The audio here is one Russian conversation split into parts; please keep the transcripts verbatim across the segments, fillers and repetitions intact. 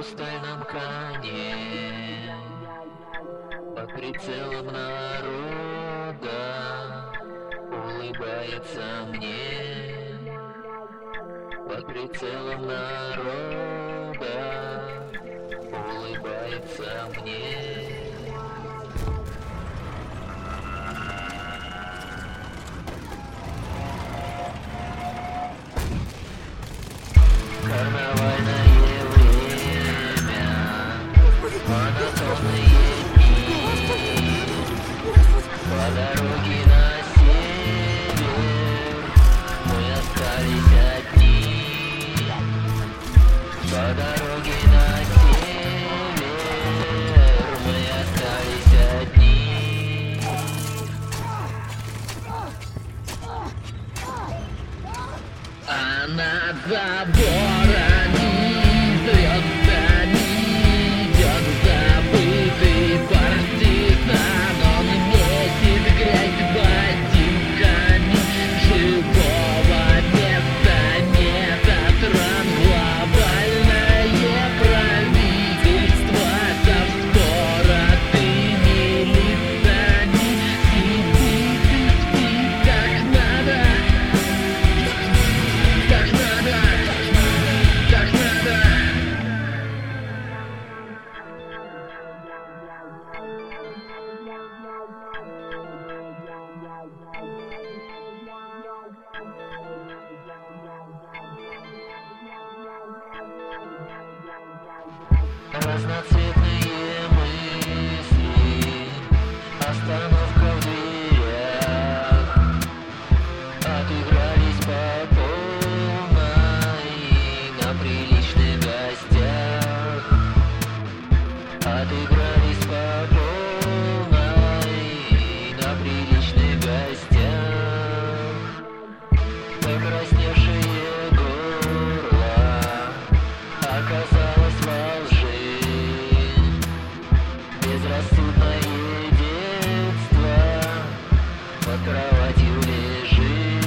хрустальном коне, под прицелом народа улыбается мне, под прицелом народа улыбается мне. Карнавальное время, монотонные дни, по дороге на север мы остались одни. По дороге на север мы остались одни. А над заборами звездами идет забытый партизан. Он месит грязь ботинками, живого места нет. Отран глобальное правительство со вспоротыми лицами сидит и спит, как надо. Так надо, так надо. Разноцветные мысли, остановка в дверях, отыгрались по полной на приличных гостях, отыгрались по полной на приличных гостях. Покрасневшее горло оказалось во лжи, безрассудное детство под кроватью лежит,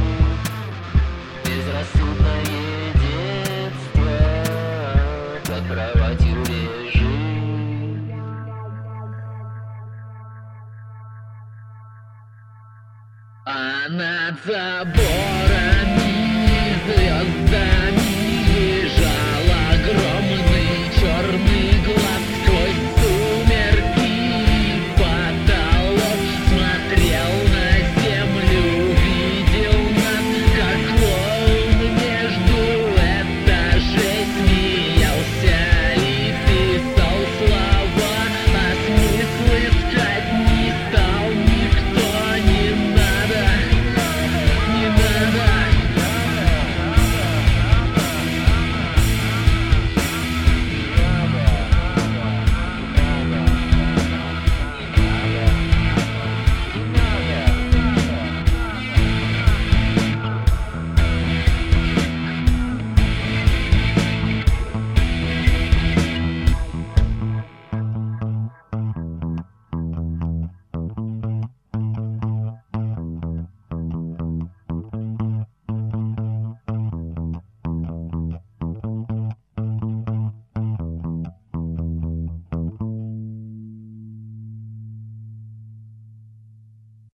безрассудное детство под кроватью лежит. А над забором